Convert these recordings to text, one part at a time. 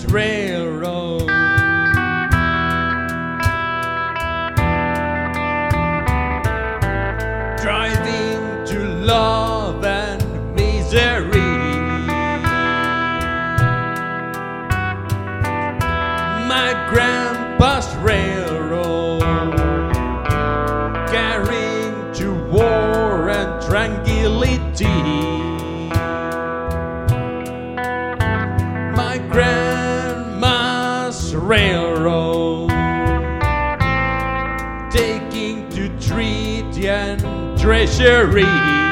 railroad. Driving to love and misery. My grandpa's railroad, carrying to war and tranquility. My grandma's railroad, taking to treaty and treasury.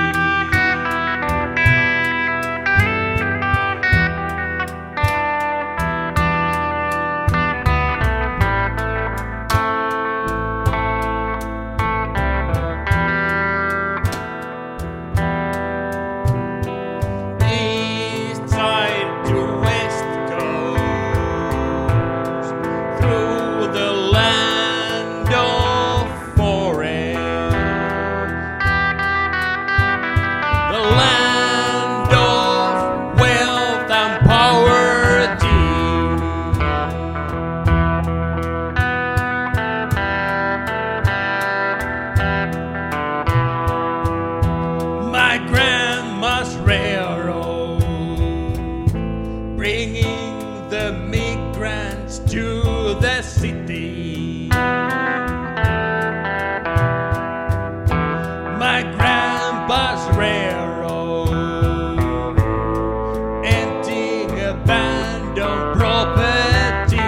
My grandma's railroad, bringing the migrants to the city. My grandpa's railroad, emptying abandoned property.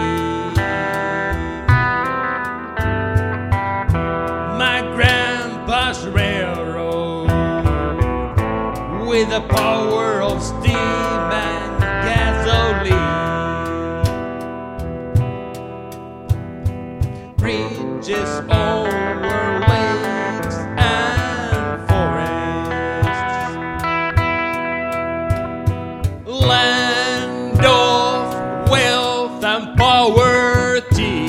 My grandpa's railroad, with the power of steam and gasoline, bridges over lakes and forests, land of wealth and poverty.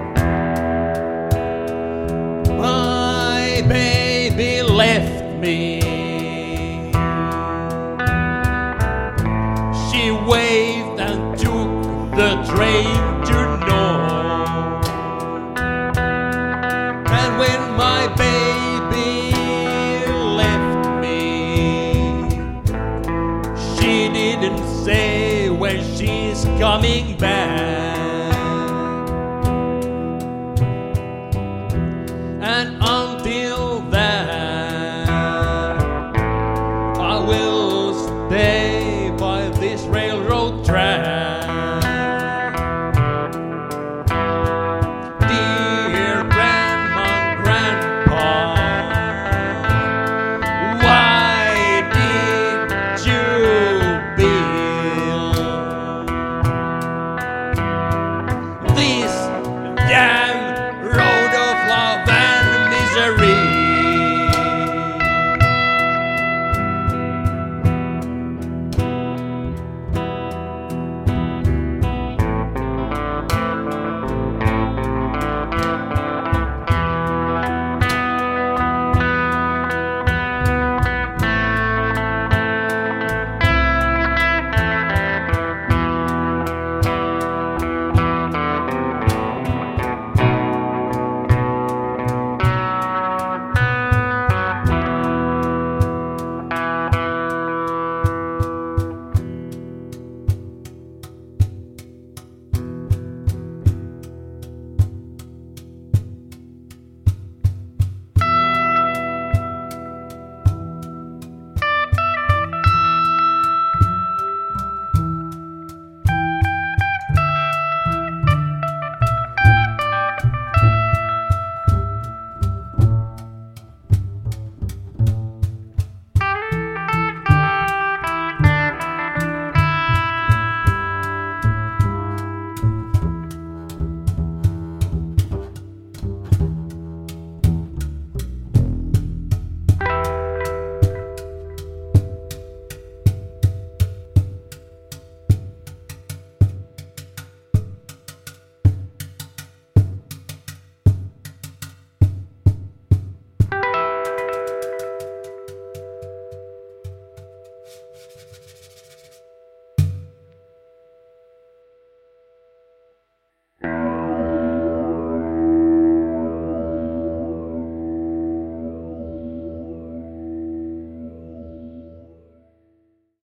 My baby left me